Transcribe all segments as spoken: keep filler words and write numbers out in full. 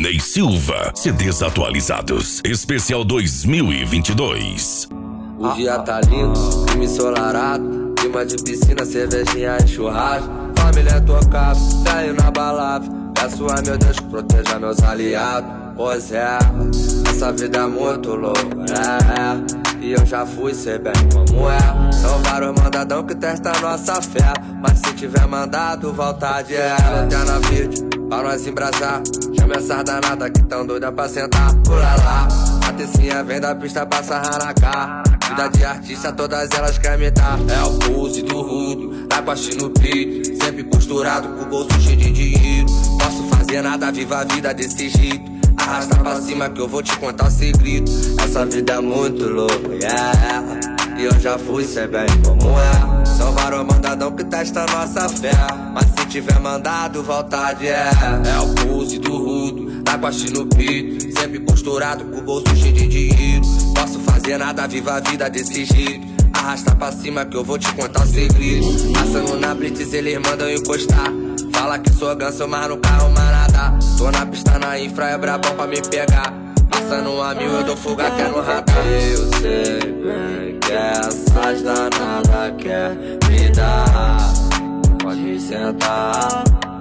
Sidney Silva, C Ds atualizados, especial dois mil e vinte e dois. O dia tá lindo, clima ensolarado, clima de piscina, cervejinha e churrasco. Família tocada, saio na balada, peço a meu Deus que proteja meus aliados. Pois é, essa vida é muito louca, é, é. E eu já fui, sei bem como é. São vários mandadão que testam nossa fé, mas se tiver mandado, vontade é. Lanterna verde, pra nós embrasar. Chama essas danadas que tão doida pra sentar. Pula lá, a tecinha vem da pista pra sarrar na cara. Vida de artista, todas elas querem me dar. É o pulse do rudo, tá com a no peito, sempre posturado com o bolso cheio de dinheiro. Posso fazer nada, viva a vida desse jeito. Arrasta pra cima que eu vou te contar o segredo. Essa vida é muito louca, yeah. E eu já fui, sei bem como é. São vários mandadão que testa nossa fé, mas se tiver mandado, vontade é. É o pulse do rudo, tá com a no peito, sempre posturado com o bolso cheio de dinheiro. Posso fazer nada, viva a vida desse jeito. Arrasta pra cima que eu vou te contar o segredo. Passando na blitz, eles mandam encostar. Fala que sou ganso, mas no carro manada. Tô na pista, na infra, é brabão pra me pegar. Passando a mil, eu dou fuga até no radar. Eu sei bem que essas danadas quer me dar. Pode sentar,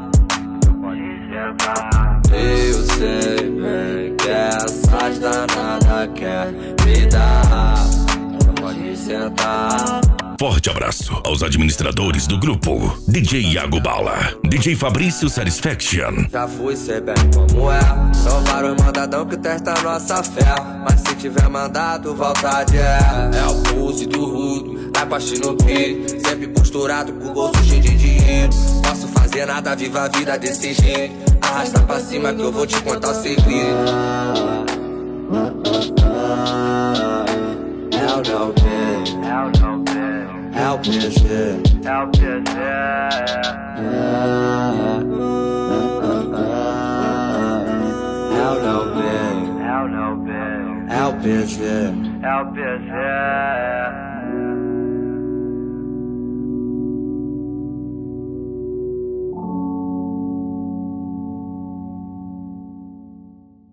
pode sentar. Eu sei bem que essas danadas quer me dar. Pode sentar. Forte abraço aos administradores do grupo: D J Iago Bala, D J Fabrício Satisfaction. Já fui, sei bem como é. São vários mandadão que testam nossa fé, mas se tiver mandado, vontade é. É o pulse do rudo, tá com a no peito, sempre posturado com o bolso cheio de dinheiro. Posso fazer nada, viva a vida desse jeito. Arrasta pra cima que eu vou te contar o segredo. Hell no, man. Hell no, man. Help me, shit. Help me, shit. Hell no, man. Hell no, man. Help me, shit. Help me, shit.